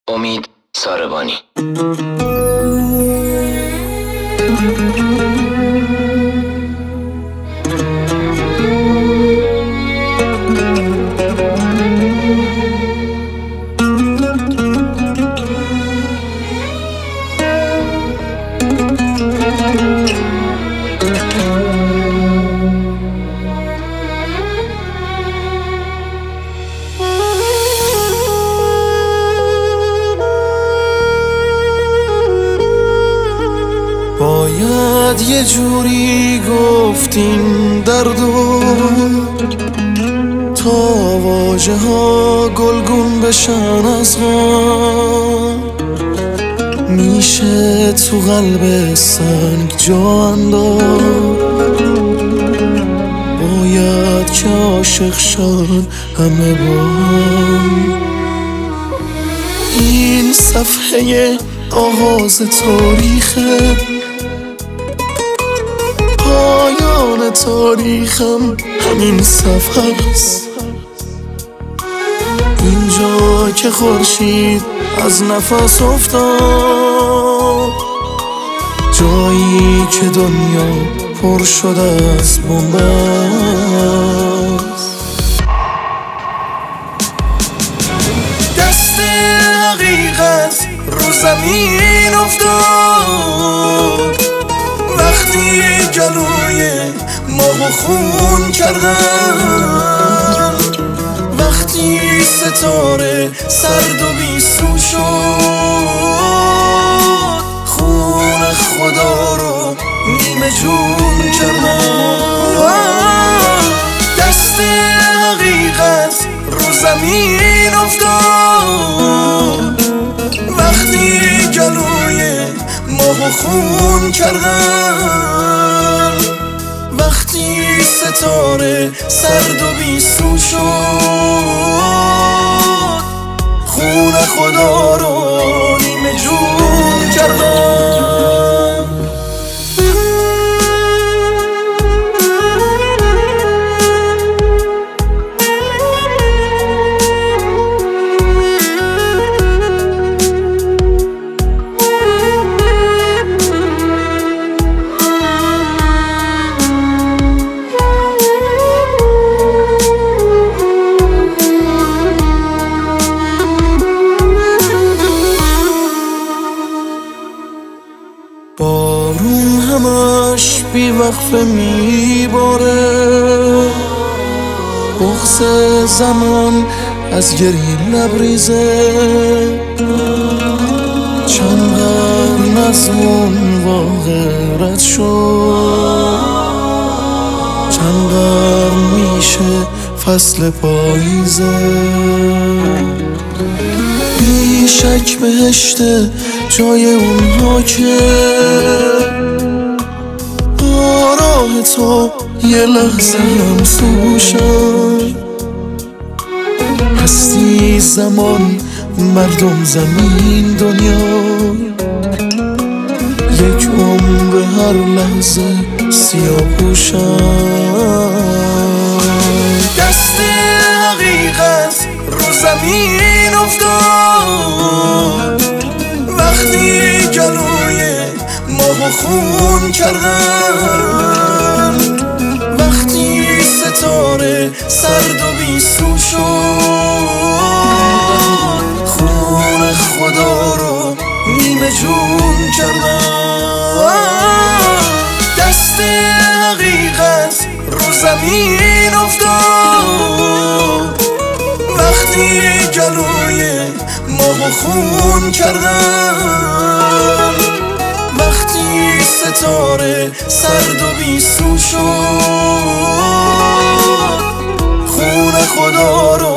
امید ساربانی. باید یه جوری گفتین دردو تا واژه ها گلگون بشن از غم. میشه تو قلب سنگ جا انداخت، باید که عاشق شن همه با هم. این صفحه آغاز تاریخه، پایان تاریخم همین صفحه است. اینجا که خورشید از نفس افتاد، جایی که دنیا پر شده از بنبست. دست حقیقت رو زمین افتاد، وقتی جلوی ماه خون کردن، وقتی ستاره سرد و بیسو شد، خون خدا رو نیمه جون کردن. دست حقیقت رو زمین افتاد، وقتی جلوی ماه خون کردن، وقتی ستاره سرد و بیسو شد، خون خدا رو نیمه جون کردن. بارون همش بی وقفه میباره، بغض زمان از گریه لبریزه. چند قرن از اون واقع رد شد، چند قرن میشه فصل پاییزه. بی شک بهشته جای اونها که با راه تو یه لحظه هم سوشن. هستی زمان مردم زمین دنیا، یک عمر هر لحظه سیاه‌پوشن. دست حقیقت رو زمین افتاد، وقتی جلوی ماه خون کردن، وقتی ستاره سرد و بیسو شد، خون خدا رو نیمه جون کردن. دست حقیقت رو زمین افتاد، وقتی جلوی ماه خون کردن، وقتی ستاره سرد و بیسو شد، خون خدا رو